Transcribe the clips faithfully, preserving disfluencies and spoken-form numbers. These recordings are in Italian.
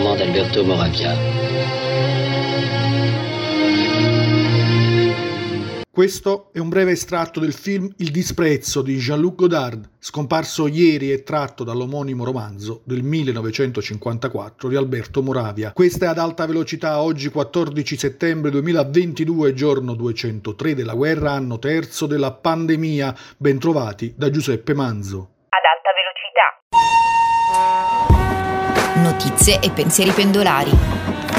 l'enterrement d'Alberto Moravia. Questo è un breve estratto del film Il disprezzo di Jean-Luc Godard, scomparso ieri e tratto dall'omonimo romanzo del millenovecentocinquantaquattro di Alberto Moravia. Questa è Ad alta velocità, oggi quattordici settembre duemilaventidue, giorno duecentotre della guerra, anno terzo della pandemia. Bentrovati da Giuseppe Manzo. Ad alta velocità. Notizie e pensieri pendolari.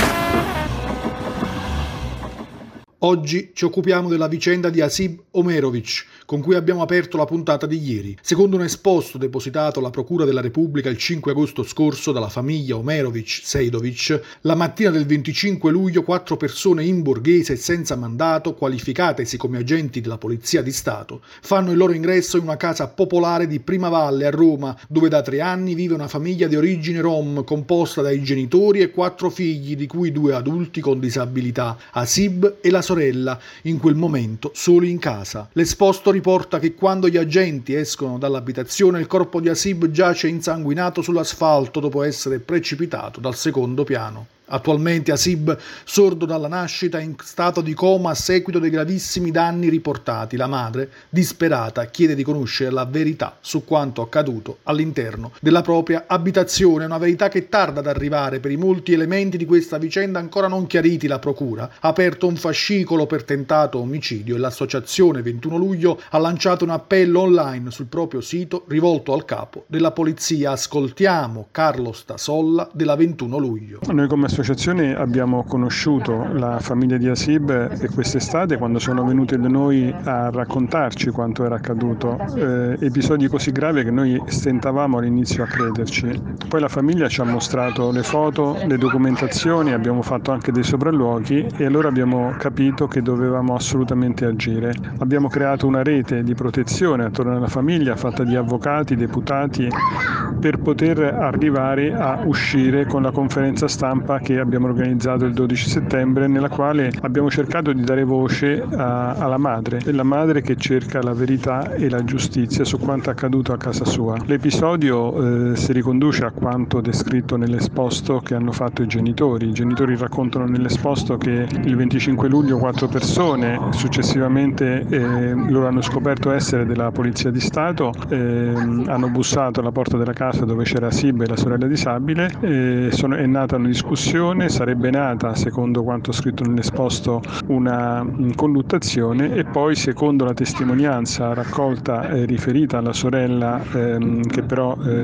Oggi ci occupiamo della vicenda di Hasib Omerovic, con cui abbiamo aperto la puntata di ieri. Secondo un esposto depositato alla Procura della Repubblica il cinque agosto scorso dalla famiglia Omerovic-Sejdovic, la mattina del venticinque luglio quattro persone in borghese senza mandato, qualificatesi come agenti della Polizia di Stato, fanno il loro ingresso in una casa popolare di Primavalle a Roma, dove da tre anni vive una famiglia di origine rom composta dai genitori e quattro figli, di cui due adulti con disabilità, Hasib e la sorella, in quel momento soli in casa. L'esposto riporta che quando gli agenti escono dall'abitazione il corpo di Hasib giace insanguinato sull'asfalto dopo essere precipitato dal secondo piano. Attualmente Hasib, sordo dalla nascita, è in stato di coma a seguito dei gravissimi danni riportati. La madre, disperata, chiede di conoscere la verità su quanto accaduto all'interno della propria abitazione, una verità che tarda ad arrivare per i molti elementi di questa vicenda ancora non chiariti. La procura ha aperto un fascicolo per tentato omicidio e l'associazione ventuno luglio ha lanciato un appello online sul proprio sito rivolto al capo della polizia. Ascoltiamo Carlo Stasolla della ventuno luglio. Noi come associazione abbiamo conosciuto la famiglia di Hasib quest'estate quando sono venuti da noi a raccontarci quanto era accaduto, eh, episodi così gravi che noi stentavamo all'inizio a crederci. Poi la famiglia ci ha mostrato le foto, le documentazioni, abbiamo fatto anche dei sopralluoghi e allora abbiamo capito che dovevamo assolutamente agire. Abbiamo creato una rete di protezione attorno alla famiglia fatta di avvocati, deputati, per poter arrivare a uscire con la conferenza stampa che abbiamo organizzato il dodici settembre, nella quale abbiamo cercato di dare voce a, alla madre, e la madre che cerca la verità e la giustizia su quanto è accaduto a casa sua. L'episodio eh, si riconduce a quanto descritto nell'esposto che hanno fatto i genitori. I genitori raccontano nell'esposto che il venticinque luglio quattro persone, successivamente eh, loro hanno scoperto essere della Polizia di Stato, eh, hanno bussato alla porta della casa dove c'era Hasib e la sorella disabile, e sono, è nata una discussione. Sarebbe nata, secondo quanto scritto nell'esposto, una colluttazione e poi, secondo la testimonianza raccolta e riferita alla sorella, ehm, che però eh,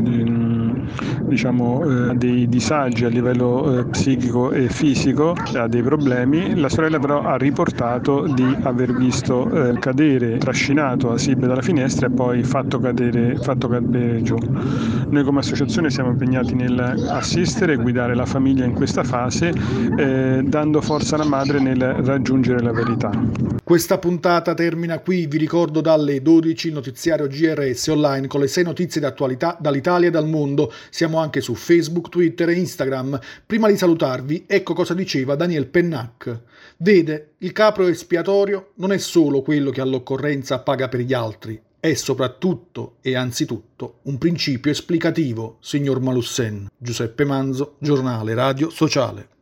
diciamo ha eh, dei disagi a livello eh, psichico e fisico, ha dei problemi, la sorella però ha riportato di aver visto eh, cadere, trascinato Hasib dalla finestra e poi fatto cadere, fatto cadere giù. Noi come associazione siamo impegnati nell'assistere e guidare la famiglia in questa fase, eh, dando forza alla madre nel raggiungere la verità. Questa puntata termina qui. Vi ricordo dalle dodici il notiziario G R S online con le sei notizie d'attualità dall'Italia e dal mondo. Siamo anche su Facebook, Twitter e Instagram. Prima di salutarvi, ecco cosa diceva Daniel Pennac. Vede, il capro espiatorio non è solo quello che all'occorrenza paga per gli altri, è soprattutto e anzitutto un principio esplicativo, signor Malussen. Giuseppe Manzo, giornale radio sociale.